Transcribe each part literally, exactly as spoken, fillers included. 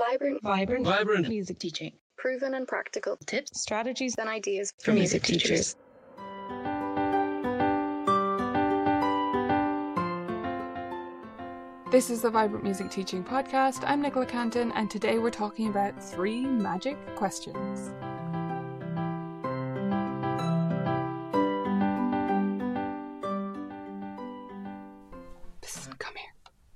Vibrant, Vibrant, vibrant music teaching. Proven and practical Tips, strategies, and ideas for music teachers. This is the Vibrant Music Teaching Podcast. I'm Nicola Canton, and today we're talking about three magic questions. Psst, come here.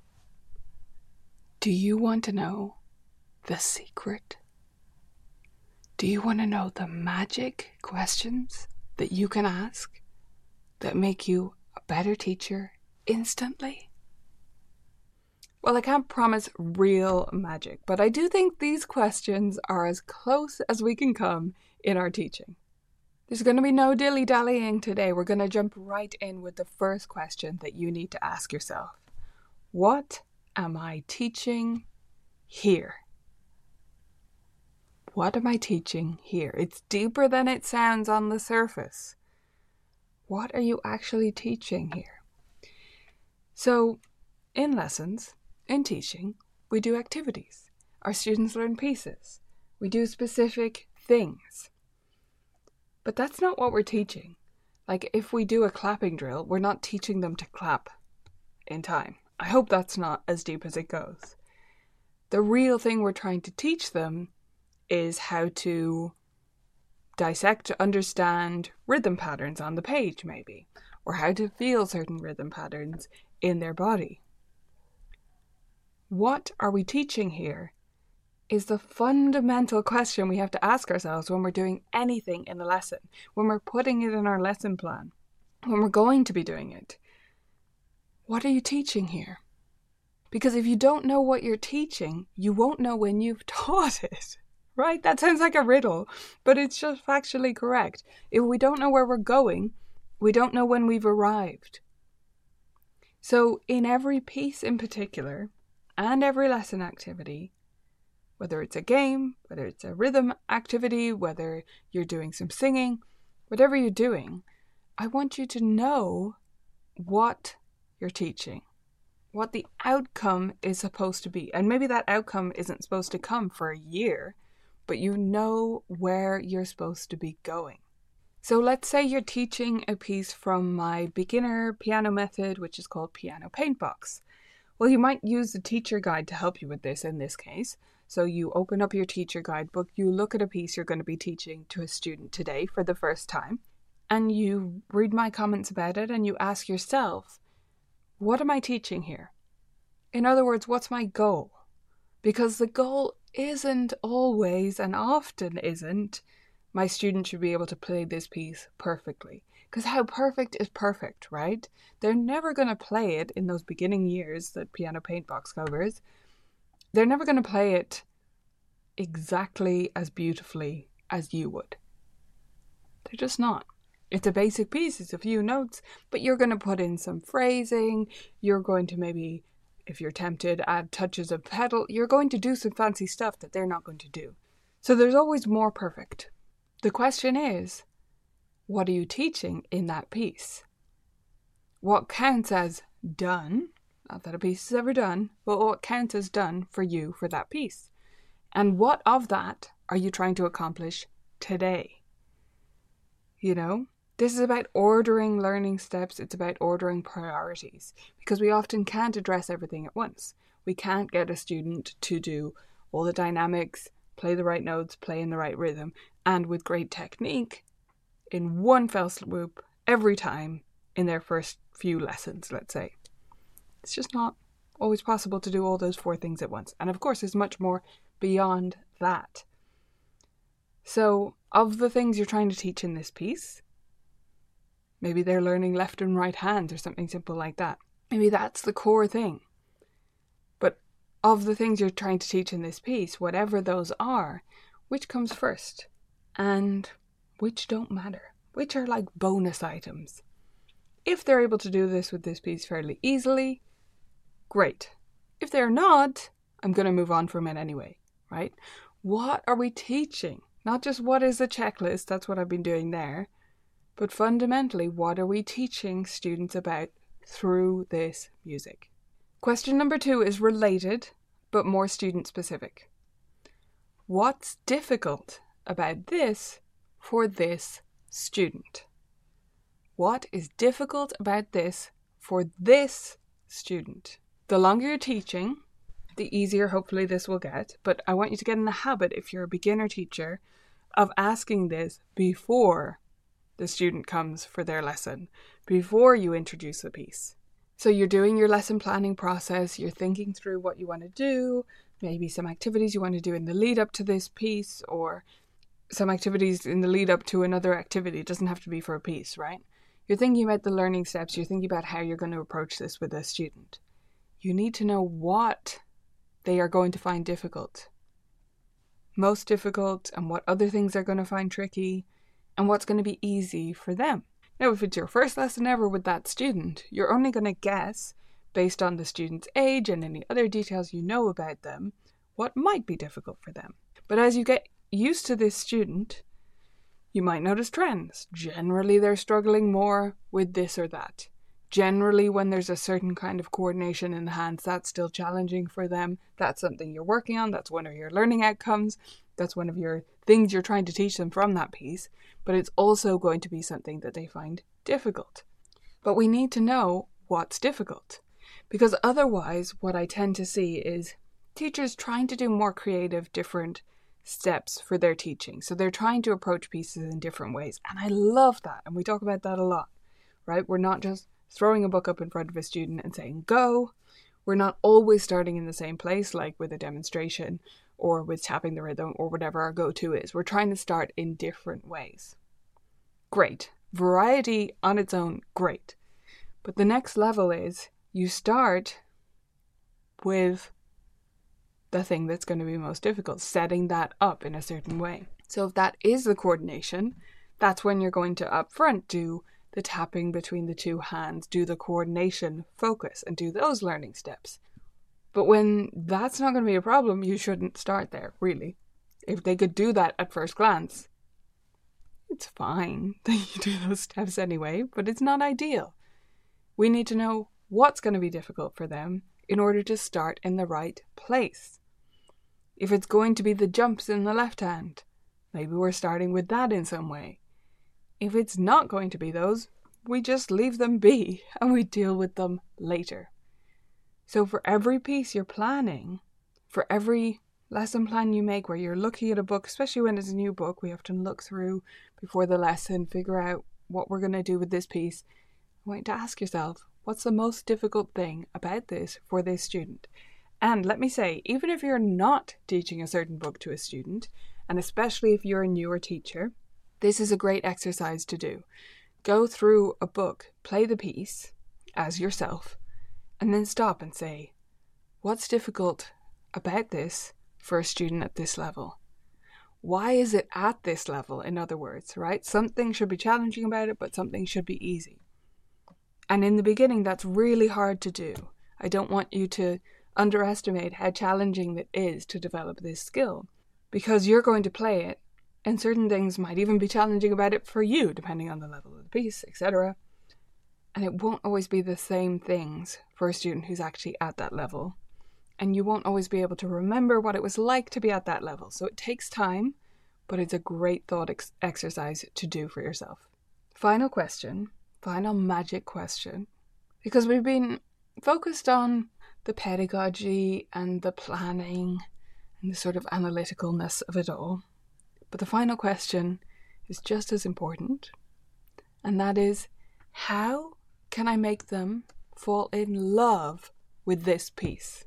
Do you want to know the secret? Do you want to know the magic questions that you can ask that make you a better teacher instantly? Well, I can't promise real magic, but I do think these questions are as close as we can come in our teaching. There's going to be no dilly-dallying today. We're going to jump right in with the first question that you need to ask yourself. What am I teaching here? What am I teaching here? It's deeper than it sounds on the surface. What are you actually teaching here? So, in lessons, in teaching, we do activities. Our students learn pieces. We do specific things. But that's not what we're teaching. Like, if we do a clapping drill, we're not teaching them to clap in time. I hope that's not as deep as it goes. The real thing we're trying to teach them is how to dissect, understand rhythm patterns on the page, maybe, or how to feel certain rhythm patterns in their body. What are we teaching here is the fundamental question we have to ask ourselves when we're doing anything in a lesson, when we're putting it in our lesson plan, when we're going to be doing it. What are you teaching here? Because if you don't know what you're teaching, you won't know when you've taught it, right? That sounds like a riddle, but it's just factually correct. If we don't know where we're going, we don't know when we've arrived. So in every piece in particular, and every lesson activity, whether it's a game, whether it's a rhythm activity, whether you're doing some singing, whatever you're doing, I want you to know what you're teaching, what the outcome is supposed to be. And maybe that outcome isn't supposed to come for a year, but you know where you're supposed to be going. So let's say you're teaching a piece from my beginner piano method, which is called Piano Paintbox. Well, you might use the teacher guide to help you with this in this case. So you open up your teacher guidebook, you look at a piece you're going to be teaching to a student today for the first time, and you read my comments about it and you ask yourself, what am I teaching here? In other words, what's my goal? Because the goal isn't always, and often isn't, my student should be able to play this piece perfectly. Because how perfect is perfect, right? They're never going to play it in those beginning years that Piano Paintbox covers. They're never going to play it exactly as beautifully as you would. They're just not. It's a basic piece, it's a few notes, but you're going to put in some phrasing, you're going to maybe, if you're tempted, add touches of pedal, you're going to do some fancy stuff that they're not going to do. So there's always more perfect. The question is, what are you teaching in that piece? What counts as done, not that a piece is ever done, but what counts as done for you for that piece? And what of that are you trying to accomplish today? You know, this is about ordering learning steps. It's about ordering priorities, because we often can't address everything at once. We can't get a student to do all the dynamics, play the right notes, play in the right rhythm, and with great technique in one fell swoop every time in their first few lessons, let's say. It's just not always possible to do all those four things at once. And of course, there's much more beyond that. So, of the things you're trying to teach in this piece, maybe they're learning left and right hands or something simple like that. Maybe that's the core thing. But of the things you're trying to teach in this piece, whatever those are, which comes first? And which don't matter? Which are like bonus items? If they're able to do this with this piece fairly easily, great. If they're not, I'm going to move on from it anyway, right? What are we teaching? Not just what is the checklist, that's what I've been doing there, but fundamentally, what are we teaching students about through this music? Question number two is related, but more student specific. what's difficult about this for this student? What is difficult about this for this student? The longer you're teaching, the easier hopefully this will get, but I want you to get in the habit, if you're a beginner teacher, of asking this before the student comes for their lesson, before you introduce the piece. So you're doing your lesson planning process, you're thinking through what you want to do, maybe some activities you want to do in the lead up to this piece, or some activities in the lead up to another activity. It doesn't have to be for a piece, right? You're thinking about the learning steps, you're thinking about how you're going to approach this with a student. You need to know what they are going to find difficult, most difficult, and what other things they're going to find tricky, and what's going to be easy for them. Now, if it's your first lesson ever with that student, you're only going to guess, based on the student's age and any other details you know about them, what might be difficult for them. But as you get used to this student, you might notice trends. Generally, they're struggling more with this or that. Generally, when there's a certain kind of coordination in the hands, that's still challenging for them. That's something you're working on. That's one of your learning outcomes. That's one of your things you're trying to teach them from that piece. But it's also going to be something that they find difficult. But we need to know what's difficult. Because otherwise, what I tend to see is teachers trying to do more creative, different steps for their teaching. So they're trying to approach pieces in different ways. And I love that. And we talk about that a lot, right? We're not just throwing a book up in front of a student and saying, go. We're not always starting in the same place, like with a demonstration or with tapping the rhythm or whatever our go-to is. We're trying to start in different ways. Great. Variety on its own, great. But the next level is you start with the thing that's going to be most difficult, setting that up in a certain way. So if that is the coordination, that's when you're going to upfront do the tapping between the two hands, do the coordination focus, and do those learning steps. But when that's not going to be a problem, you shouldn't start there, really. If they could do that at first glance, it's fine that you do those steps anyway, but it's not ideal. We need to know what's going to be difficult for them in order to start in the right place. If it's going to be the jumps in the left hand, maybe we're starting with that in some way. If it's not going to be those, we just leave them be and we deal with them later. So for every piece you're planning, for every lesson plan you make where you're looking at a book, especially when it's a new book, we often look through before the lesson, figure out what we're going to do with this piece. I want you to ask yourself, what's the most difficult thing about this for this student? And let me say, even if you're not teaching a certain book to a student, and especially if you're a newer teacher, this is a great exercise to do. Go through a book, play the piece as yourself, and then stop and say, what's difficult about this for a student at this level? Why is it at this level, in other words, right? Something should be challenging about it, but something should be easy. And in the beginning, that's really hard to do. I don't want you to underestimate how challenging it is to develop this skill, because you're going to play it, and certain things might even be challenging about it for you, depending on the level of the piece, et cetera. And it won't always be the same things for a student who's actually at that level. And you won't always be able to remember what it was like to be at that level. So it takes time, but it's a great thought ex- exercise to do for yourself. Final question, final magic question, because we've been focused on the pedagogy and the planning and the sort of analyticalness of it all. But the final question is just as important, and that is, how can I make them fall in love with this piece?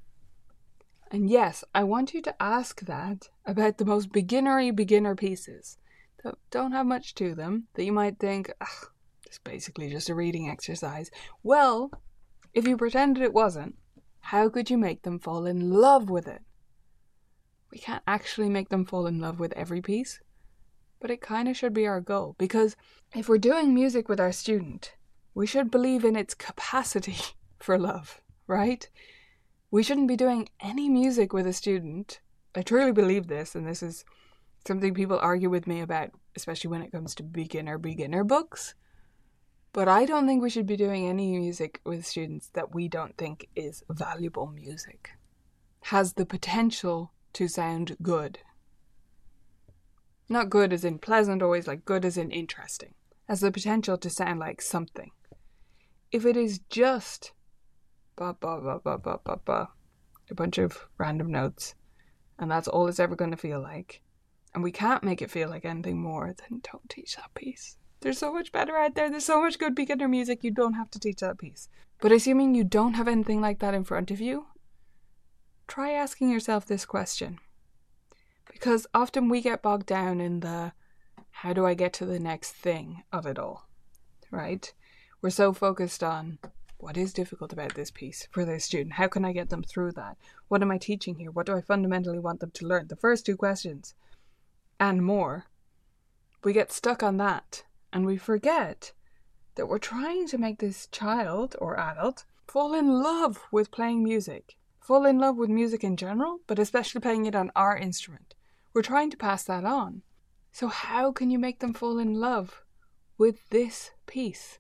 And yes, I want you to ask that about the most beginnery beginner pieces that don't have much to them, that you might think, ugh, it's basically just a reading exercise. Well, if you pretended it wasn't, how could you make them fall in love with it? We can't actually make them fall in love with every piece, but it kind of should be our goal, because if we're doing music with our student, we should believe in its capacity for love, right? We shouldn't be doing any music with a student. I truly believe this, and this is something people argue with me about, especially when it comes to beginner beginner books. But I don't think we should be doing any music with students that we don't think is valuable music, has the potential to sound good, Not good as in pleasant, always like good as in interesting. Has the potential to sound like something. If it is just ba ba ba ba ba ba ba, a bunch of random notes, and that's all it's ever going to feel like, and we can't make it feel like anything more, then don't teach that piece. There's so much better out there. There's so much good beginner music. You don't have to teach that piece. But assuming you don't have anything like that in front of you, try asking yourself this question. Because often we get bogged down in the how do I get to the next thing of it all, right? We're so focused on what is difficult about this piece for this student. How can I get them through that? What am I teaching here? What do I fundamentally want them to learn? The first two questions and more. We get stuck on that and we forget that we're trying to make this child or adult fall in love with playing music. Fall in love with music in general, but especially playing it on our instrument. We're trying to pass that on. So how can you make them fall in love with this piece?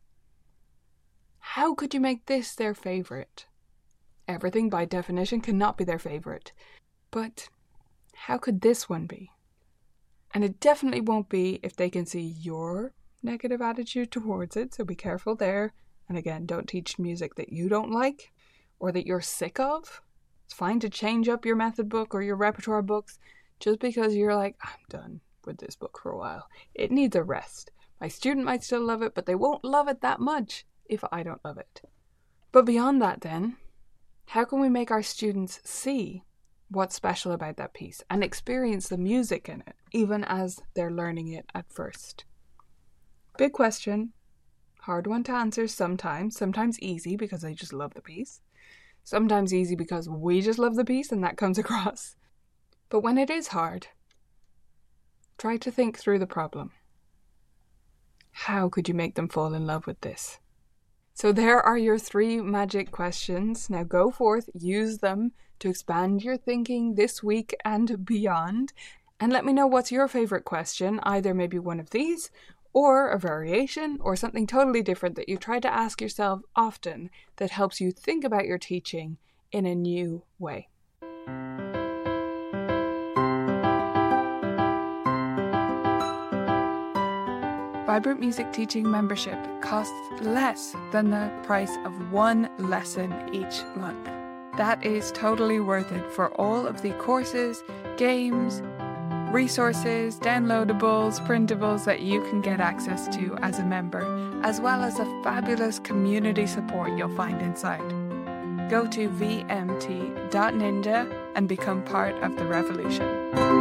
How could you make this their favourite? Everything by definition cannot be their favourite. But how could this one be? And it definitely won't be if they can see your negative attitude towards it, so be careful there. And again, don't teach music that you don't like or that you're sick of. It's fine to change up your method book or your repertoire books just because you're like, I'm done with this book for a while. It needs a rest. My student might still love it, but they won't love it that much if I don't love it. But beyond that then, how can we make our students see what's special about that piece and experience the music in it, even as they're learning it at first? Big question. Hard one to answer sometimes. Sometimes easy because they just love the piece. Sometimes easy because we just love the piece and that comes across. But when it is hard, try to think through the problem. How could you make them fall in love with this? So there are your three magic questions. Now go forth, use them to expand your thinking this week and beyond. And let me know what's your favourite question, either maybe one of these or a variation or something totally different that you try to ask yourself often that helps you think about your teaching in a new way. Vibrant Music Teaching membership costs less than the price of one lesson each month. That is totally worth it for all of the courses, games, resources, downloadables, printables that you can get access to as a member, as well as a fabulous community support you'll find inside. Go to v m t dot ninja and become part of the revolution.